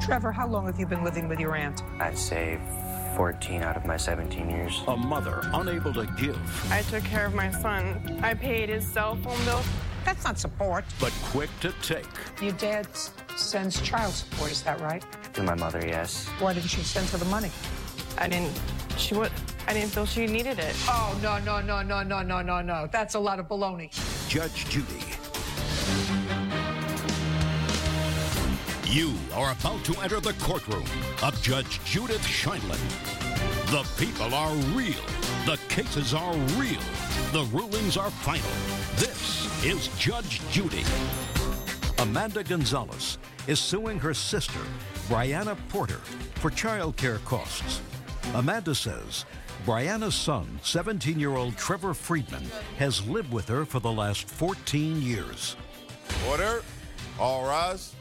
Trevor, how long have you been living with your aunt? I'd say 14 out of my 17 years. A mother unable to give. I took care of my son. I paid his cell phone bill. That's not support. But quick to take. Your dad sends child support, is that right? To my mother, yes. Why didn't you send her the money? I didn't feel she needed it. Oh, no. That's a lot of baloney. Judge Judy. You are about to enter the courtroom of Judge Judith Sheindlin. The people are real. The cases are real. The rulings are final. This is Judge Judy. Amanda Gonzalez is suing her sister, Brianna Porter, for child care costs. Amanda says Brianna's son, 17-year-old Trevor Friedman, has lived with her for the last 14 years. Order. All rise.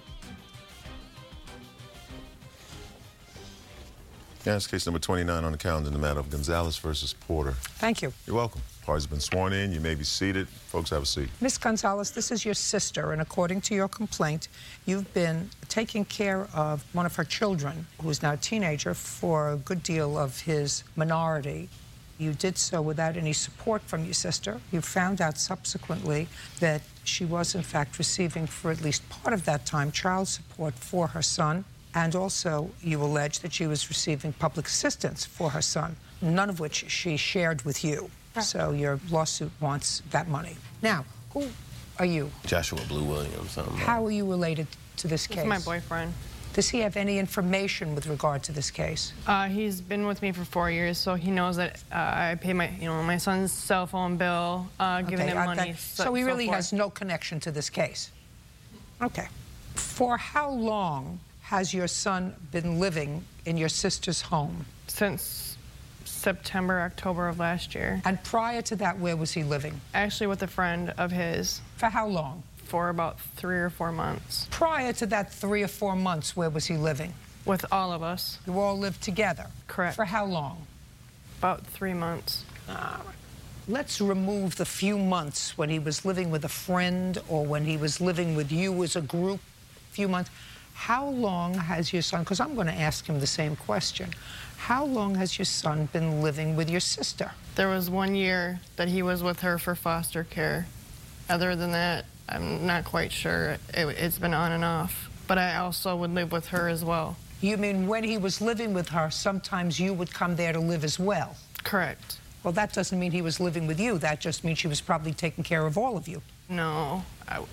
Yes, case number 29 on the calendar in the matter of Gonzalez versus Porter. Thank you. You're welcome. Parties have been sworn in. You may be seated. Folks, have a seat. Miss Gonzalez, this is your sister, and according to your complaint, you've been taking care of one of her children, who is now a teenager, for a good deal of his minority. You did so without any support from your sister. You found out subsequently that she was, in fact, receiving for at least part of that time child support for her son, and also you allege that she was receiving public assistance for her son, none of which she shared with you. Right. So your lawsuit wants that money. Now, who are you? Joshua Blue Williams. How are you related to this case? He's my boyfriend. Does he have any information with regard to this case? He's been with me for 4 years, so he knows that I pay my son's cell phone bill, giving him money. So he really has no connection to this case. Okay. For how long has your son been living in your sister's home? Since September, October of last year. And prior to that, where was he living? Actually with a friend of his. For how long? For about 3 or 4 months. Prior to that 3 or 4 months, where was he living? With all of us. You all lived together? Correct. For how long? About 3 months. Let's remove the few months when he was living with a friend or when he was living with you as a group, few months. How long has your son, because I'm going to ask him the same question, how long has your son been living with your sister? There was 1 year that he was with her for foster care. Other than that, I'm not quite sure. It's been on and off. But I also would live with her as well. You mean when he was living with her, sometimes you would come there to live as well? Correct. Well, that doesn't mean he was living with you. That just means she was probably taking care of all of you. No.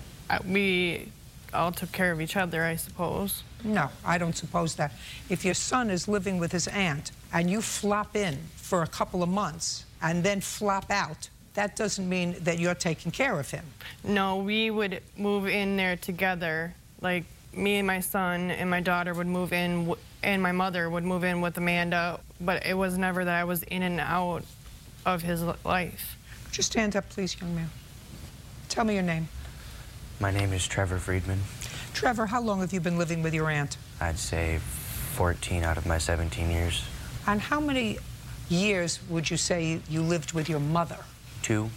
We all took care of each other, I suppose. No, I don't suppose that. If your son is living with his aunt and you flop in for a couple of months and then flop out, that doesn't mean that you're taking care of him. No, we would move in there together. Like, me and my son and my daughter would move in, and my mother would move in with Amanda, but it was never that I was in and out of his life. Would you stand up, please, young man? Tell me your name. My name is Trevor Friedman. Trevor, how long have you been living with your aunt? I'd say 14 out of my 17 years. And how many years would you say you lived with your mother? 2,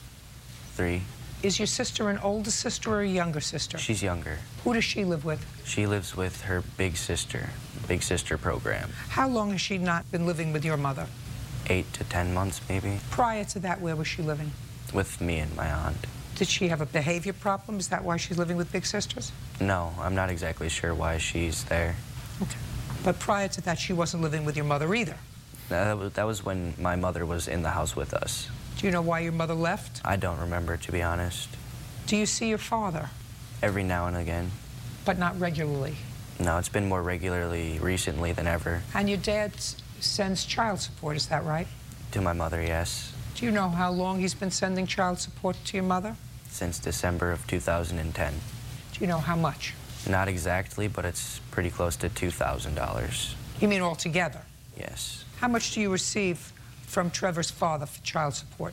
3. Is your sister an older sister or a younger sister? She's younger. Who does she live with? She lives with her big sister program. How long has she not been living with your mother? 8 to 10 months, maybe. Prior to that, where was she living? With me and my aunt. Did she have a behavior problem? Is that why she's living with big sisters? No, I'm not exactly sure why she's there. Okay. But prior to that, she wasn't living with your mother either? That was when my mother was in the house with us. Do you know why your mother left? I don't remember, to be honest. Do you see your father? Every now and again. But not regularly? No, it's been more regularly recently than ever. And your dad sends child support, is that right? To my mother, yes. Do you know how long he's been sending child support to your mother? Since December of 2010. Do you know how much? Not exactly, but it's pretty close to $2,000. You mean altogether? Yes. How much do you receive from Trevor's father for child support?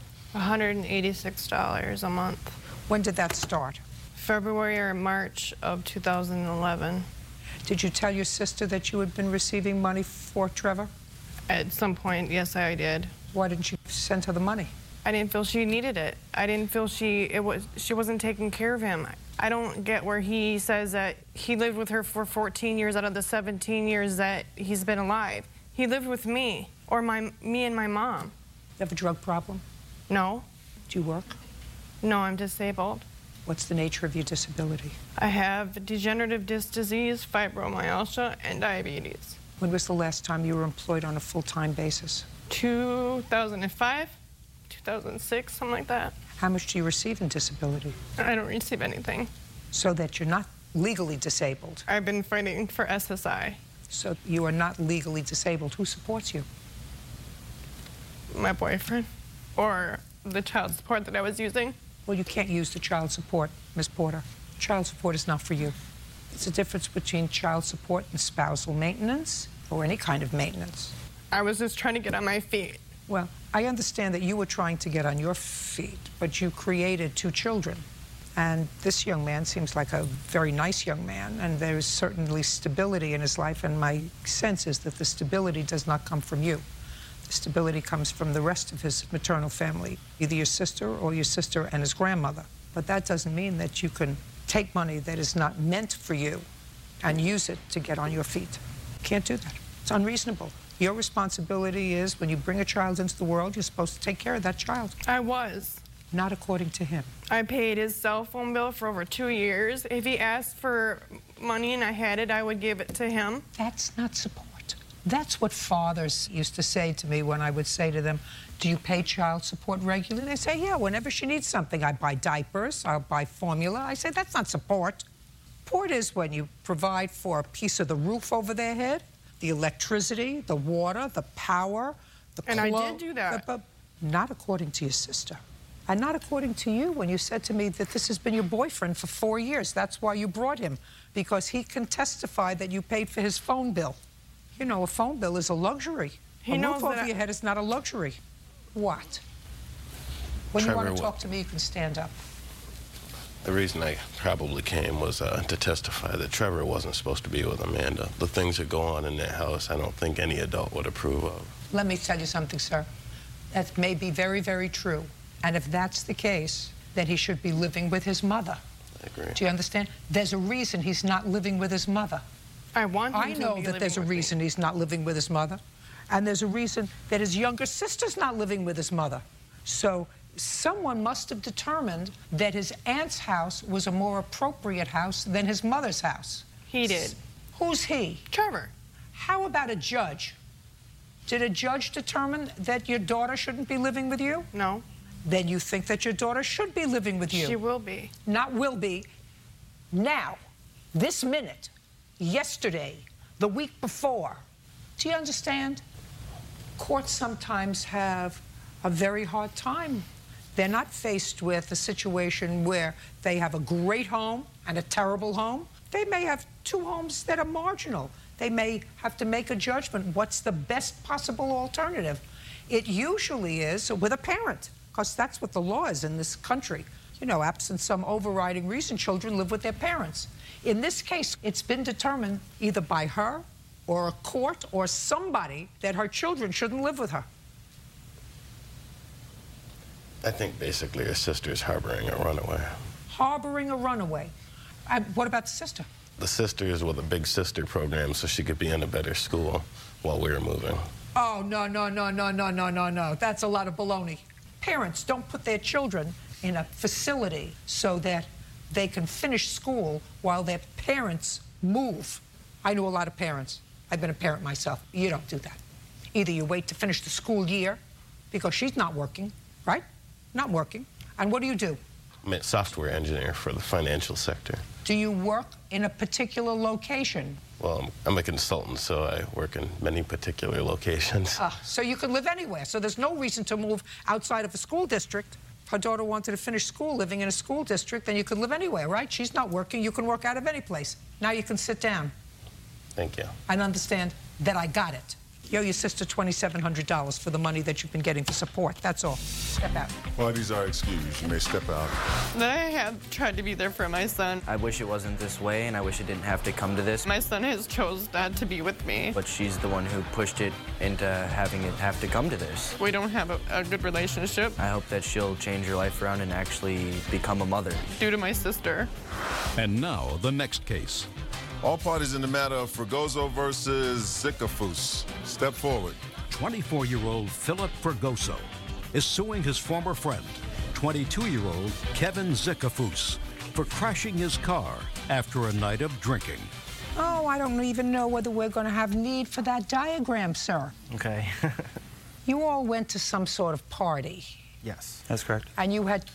$186 a month. When did that start? February or March of 2011. Did you tell your sister that you had been receiving money for Trevor? At some point, yes, I did. Why didn't you send her the money? I didn't feel she needed it. I didn't feel she wasn't taking care of him. I don't get where he says that he lived with her for 14 years out of the 17 years that he's been alive. He lived with me, or me and my mom. You have a drug problem? No. Do you work? No, I'm disabled. What's the nature of your disability? I have degenerative disc disease, fibromyalgia, and diabetes. When was the last time you were employed on a full-time basis? 2005, 2006, something like that. How much do you receive in disability? I don't receive anything. So that you're not legally disabled. I've been fighting for SSI. So you are not legally disabled. Who supports you? My boyfriend, or the child support that I was using. Well, you can't use the child support, Ms. Porter. Child support is not for you. It's a difference between child support and spousal maintenance, or any kind of maintenance. I was just trying to get on my feet. Well, I understand that you were trying to get on your feet, but you created 2 children. And this young man seems like a very nice young man, and there's certainly stability in his life, and my sense is that the stability does not come from you. The stability comes from the rest of his maternal family, either your sister or your sister and his grandmother. But that doesn't mean that you can take money that is not meant for you and use it to get on your feet. You can't do that. It's unreasonable. Your responsibility is, when you bring a child into the world, you're supposed to take care of that child. I was. Not according to him. I paid his cell phone bill for over 2 years. If he asked for money and I had it, I would give it to him. That's not support. That's what fathers used to say to me when I would say to them, do you pay child support regularly? They say, yeah, whenever she needs something. I buy diapers, I'll buy formula. I say, that's not support. Support is when you provide for a piece of the roof over their head, the electricity, the water, the power, the clothes. And I did do that. But not according to your sister. And not according to you when you said to me that this has been your boyfriend for 4 years. That's why you brought him, because he can testify that you paid for his phone bill. You know, a phone bill is a luxury. A roof over your head is not a luxury. What? When you want to talk to me, you can stand up. The reason I probably came was to testify that Trevor wasn't supposed to be with Amanda. The things that go on in that house, I don't think any adult would approve of. Let me tell you something, sir. That may be very, very true. And if that's the case, then he should be living with his mother. I agree. Do you understand? There's a reason he's not living with his mother. I want him to be I know that there's a reason he's not living with his mother. And there's a reason that his younger sister's not living with his mother. So someone must have determined that his aunt's house was a more appropriate house than his mother's house. He did. Who's he? Trevor. How about a judge? Did a judge determine that your daughter shouldn't be living with you? No. Then you think that your daughter should be living with you. She will be. Not will be. Now, this minute, yesterday, the week before. Do you understand? Courts sometimes have a very hard time. They're not faced with a situation where they have a great home and a terrible home. They may have 2 homes that are marginal. They may have to make a judgment. What's the best possible alternative? It usually is with a parent, because that's what the law is in this country. You know, absent some overriding reason, children live with their parents. In this case, it's been determined either by her or a court or somebody that her children shouldn't live with her. I think basically her sister's harboring a runaway. Harboring a runaway. What about the sister? The sister is with a big sister program so she could be in a better school while we were moving. Oh, no, no, no, no, no, no, no, no. That's a lot of baloney. Parents don't put their children in a facility so that they can finish school while their parents move. I know a lot of parents. I've been a parent myself. You don't do that. Either you wait to finish the school year, because she's not working, right? Not working. And what do? I'm a software engineer for the financial sector. Do you work in a particular location? Well, I'm a consultant, so I work in many particular locations. So you can live anywhere. So there's no reason to move outside of a school district. If her daughter wanted to finish school living in a school district, then you could live anywhere, right? She's not working. You can work out of any place. Now you can sit down. Thank you. And understand that I got it. You owe your sister $2,700 for the money that you've been getting for support. That's all. Step out. Parties are excused. You may step out. That I have tried to be there for my son. I wish it wasn't this way, and I wish it didn't have to come to this. My son has chose not to be with me. But she's the one who pushed it into having it have to come to this. We don't have a good relationship I hope that she'll change her life around and actually become a mother. due to my sister. And now, the next case. All parties in the matter of Fregoso versus Zicafus. Step forward. 24-year-old Philip Fregoso is suing his former friend, 22-year-old Kevin Zicafus, for crashing his car after a night of drinking. Oh, I don't even know whether we're going to have need for that diagram, sir. Okay. You all went to some sort of party, Yes, that's correct. and you had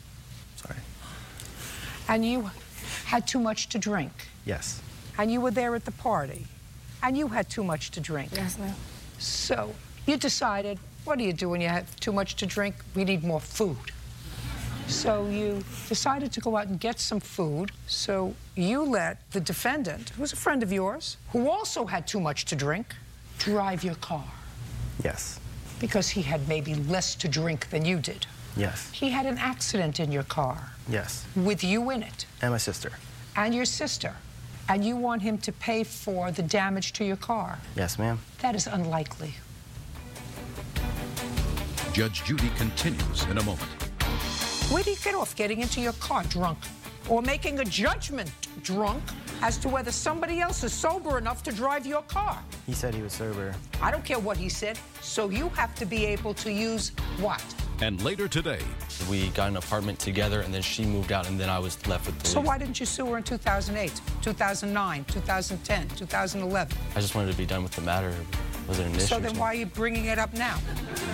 too much to drink. Yes. And you were there at the party, and you had too much to drink. Yes, ma'am. So you decided, what do you do when you have too much to drink? We need more food. So you decided to go out and get some food. So you let the defendant, who was a friend of yours, who also had too much to drink, drive your car. Yes. Because he had maybe less to drink than you did. Yes. He had an accident in your car Yes. with you in it And my sister. and your sister. And you want him to pay for the damage to your car. Yes, ma'am. That is unlikely. Judge Judy continues in a moment. Where do you get off getting into your car drunk or making a judgment drunk as to whether somebody else is sober enough to drive your car? He said he was sober. I don't care what he said, so you have to be able to use what? And later today, We got an apartment together, and then she moved out, and then I was left with the So lease. why didn't you sue her in 2008, 2009, 2010, 2011? I just wanted to be done with the matter. Was it an issue? So or then something? why are you bringing it up now?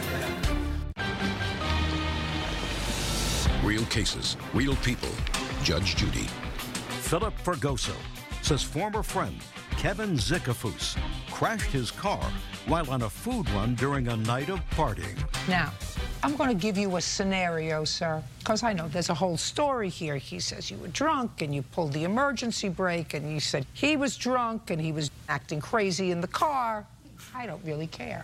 real cases, real people. Judge Judy. Philip Fregoso says former friend Kevin Zicafus crashed his car while on a food run during a night of partying. Now, I'm going to give you a scenario, sir, because I know there's a whole story here. He says you were drunk and you pulled the emergency brake, and you said he was drunk and he was acting crazy in the car. I don't really care.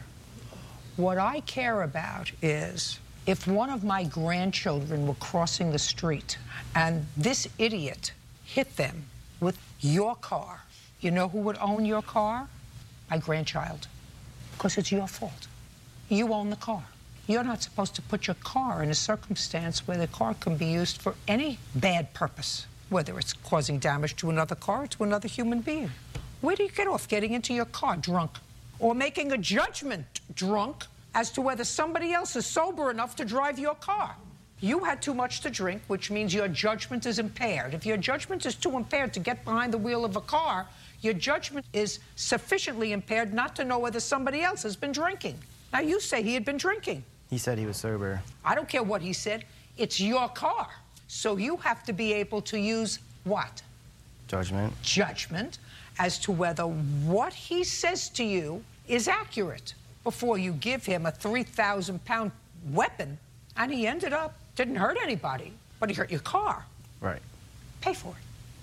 What I care about is if one of my grandchildren were crossing the street and this idiot hit them with your car, you know who would own your car? My grandchild, because it's your fault. You own the car. You're not supposed to put your car in a circumstance where the car can be used for any bad purpose, whether it's causing damage to another car or to another human being. Where do you get off getting into your car drunk or making a judgment drunk as to whether somebody else is sober enough to drive your car? You had too much to drink, which means your judgment is impaired. If your judgment is too impaired to get behind the wheel of a car, your judgment is sufficiently impaired not to know whether somebody else has been drinking. Now, you say he had been drinking. He said he was sober. I don't care what he said. It's your car. So you have to be able to use what? Judgment. Judgment as to whether what he says to you is accurate before you give him a 3,000-pound weapon. And he ended up, didn't hurt anybody, but he hurt your car. Right. Pay for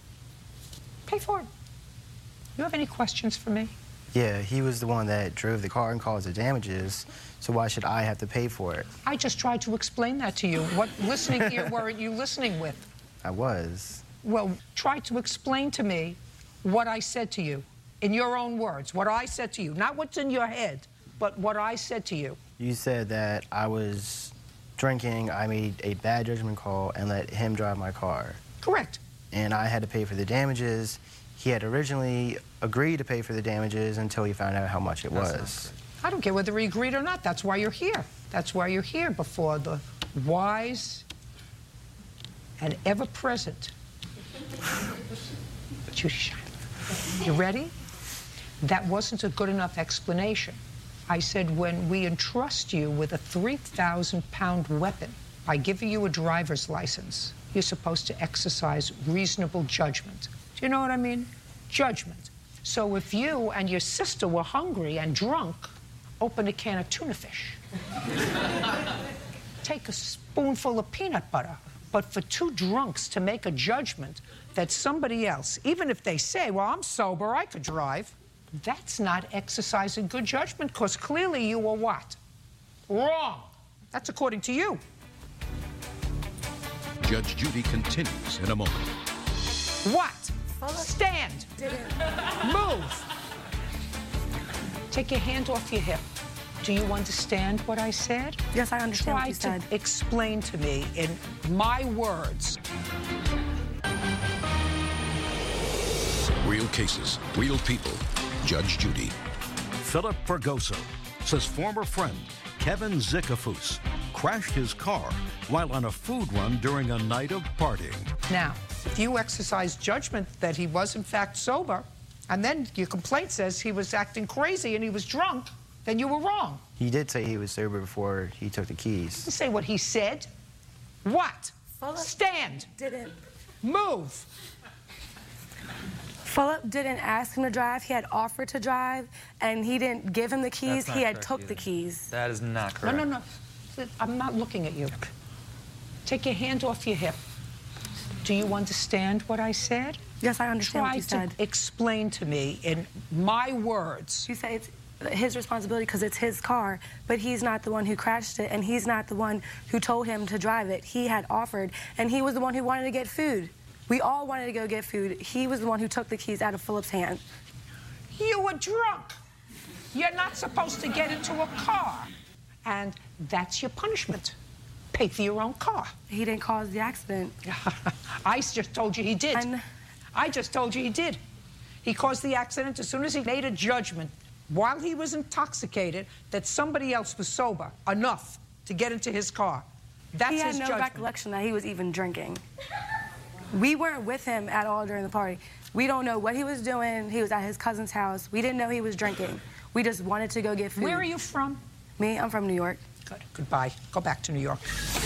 it. Pay for it. You have any questions for me? Yeah, he was the one that drove the car and caused the damages, so why should I have to pay for it? I just tried to explain that to you. What listening ear weren't you listening with? I was. Well, try to explain to me what I said to you in your own words, what I said to you, not what's in your head, but what I said to you. You said that I was drinking, I made a bad judgment call and let him drive my car. Correct. And I had to pay for the damages. He had originally agreed to pay for the damages until he found out how much it was. I don't care whether he agreed or not. That's why you're here. That's why you're here before the wise and ever-present Judy Shineler. You ready? That wasn't a good enough explanation. I said when we entrust you with a 3,000-pound weapon by giving you a driver's license, you're supposed to exercise reasonable judgment. Do you know what I mean? Judgment. So if you and your sister were hungry and drunk, open a can of tuna fish. Take a spoonful of peanut butter. But for two drunks to make a judgment that somebody else, even if they say, well, I'm sober, I could drive, That's not exercising good judgment, because clearly you were what? Wrong. That's according to you. Judge Judy continues in a moment. What? Stand. Move. Take your hand off your hip. Do you understand what I said? Yes, I understand what you said. Try to explain to me in my words. Real cases, real people. Judge Judy. Philip Fregoso says former friend Kevin Zicafus crashed his car while on a food run during a night of partying. Now, if you exercise judgment that he was in fact sober, and then your complaint says he was acting crazy and he was drunk, then you were wrong. He did say he was sober before he took the keys. You say what he said. What? Stand. Didn't. Move. Philip didn't ask him to drive. He had offered to drive, and he didn't give him the keys. That's not He had correct took either. the keys. That is not correct. No. I'm not looking at you. Take your hand off your hip. Do you understand what I said? Yes, I understand what you Try said. to explain to me in my words. You say it's his responsibility because it's his car, but he's not the one who crashed it, and he's not the one who told him to drive it. He had offered, and he was the one who wanted to get food. We all wanted to go get food. He was the one who took the keys out of Philip's hand. You were drunk. You're not supposed to get into a car. And that's your punishment. Pay for your own car. He didn't cause the accident. I just told you he did. And I just told you he did. He caused the accident as soon as he made a judgment while he was intoxicated that somebody else was sober enough to get into his car. That's he had his no judgment. recollection that he was even drinking. We weren't with him at all during the party. We don't know what he was doing. He was at his cousin's house. We didn't know he was drinking. We just wanted to go get food. Where are you from? Me? I'm from New York. Good. Goodbye. Go back to New York.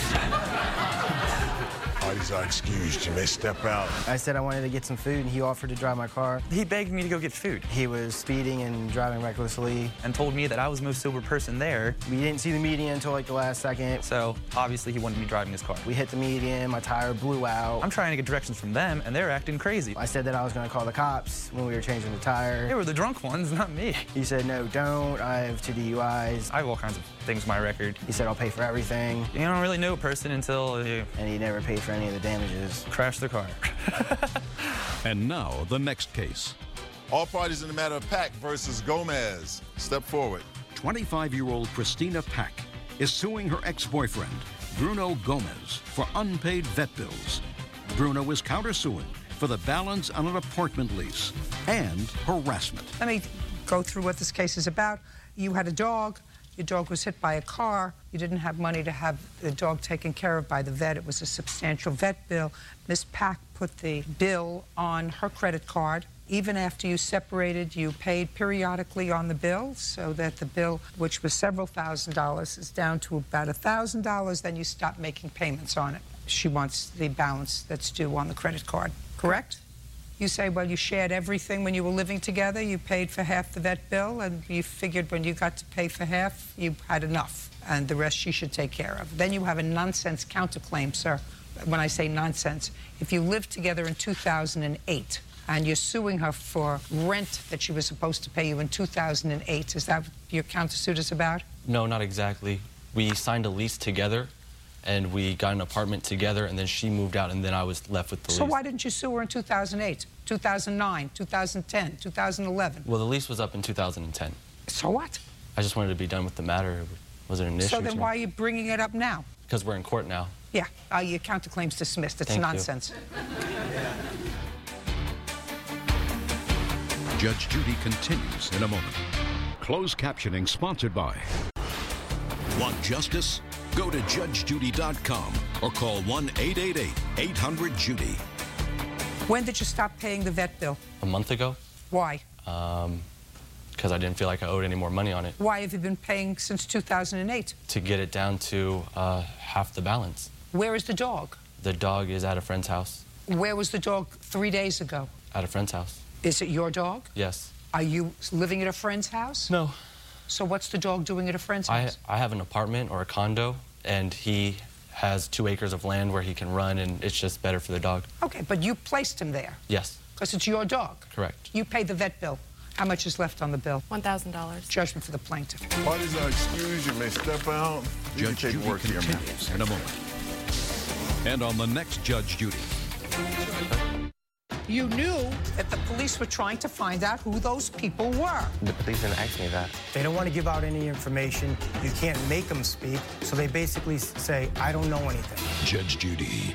Parties are excused. You may step out. I said I wanted to get some food, and he offered to drive my car. He begged me to go get food He was speeding and driving recklessly. and told me that I was the most sober person there. We didn't see the median until like the last second. So obviously he wanted me driving his car. We hit the median, my tire blew out. I'm trying to get directions from them, and they're acting crazy. I said that I was going to call the cops when we were changing the tire. They were the drunk ones, not me. He said, no, don't. I have 2 DUIs. I have all kinds of things on my record. He said, I'll pay for everything. You don't really know a person until you And he never paid for any of the damages. crash the car. And now, the next case. All parties in the matter of Pack versus Gomez. Step forward. 25-year-old Christina Pack is suing her ex-boyfriend, Bruno Gomez, for unpaid vet bills. Bruno is countersuing for the balance on an apartment lease and harassment. Let me go through what this case is about. You had a dog. Your dog was hit by a car. You didn't have money to have the dog taken care of by the vet. It was a substantial vet bill. Miss Pack put the bill on her credit card. Even after you separated, you paid periodically on the bill, so that the bill, which was several $1,000s, is down to about $1,000. Then you stop making payments on it. She wants the balance that's due on the credit card, correct? You say, well, you shared everything when you were living together. You paid for half the vet bill, and you figured when you got to pay for half, you had enough, and the rest she should take care of. Then you have a nonsense counterclaim, sir. When I say nonsense, if you lived together in 2008, and you're suing her for rent that she was supposed to pay you in 2008, is that what your countersuit is about? No, not exactly. We signed a lease together, and we got an apartment together, and then she moved out, and then I was left with the lease. So why didn't you sue her in 2008, 2009, 2010, 2011? Well, the lease was up in 2010. So what? I just wanted to be done with the matter. Was it an issue? So then why are you bringing it up now? Because we're in court now. Yeah, your counterclaim's dismissed. It's Thank you. nonsense. Judge Judy continues in a moment. Closed captioning sponsored by. Want justice? Go to JudgeJudy.com or call 1-888-800-JUDY. When did you stop paying the vet bill? A month ago, Why? because I didn't feel like I owed any more money on it, Why have you been paying since 2008? to get it down to half the balance. Where is the dog? The dog is at a friend's house. Where was the dog 3 days ago? At a friend's house. Is it your dog? Yes. Are you living at a friend's house? No. So what's the dog doing at a friend's house? I have an apartment or a condo, and he has 2 acres of land where he can run, and it's just better for the dog. Okay, but you placed him there Yes, because it's your dog. correct. You paid the vet bill. How much is left on the bill? $1,000. Judgment for the plaintiff. Parties are excused. You may step out. You can Judge take Judy work here, man. continues in a moment. And on the next Judge Judy. You knew that the police were trying to find out who those people were. The police didn't ask me that. They don't want to give out any information. You can't make them speak. So they basically say, I don't know anything. Judge Judy.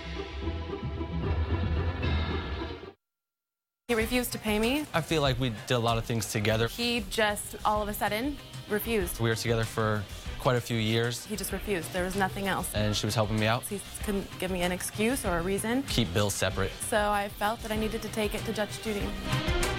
He refused to pay me. I feel like we did a lot of things together. He just all of a sudden refused. We were together for quite a few years, He just refused. There was nothing else. and she was helping me out. He couldn't give me an excuse or a reason. Keep bills separate. So I felt that I needed to take it to Judge Judy.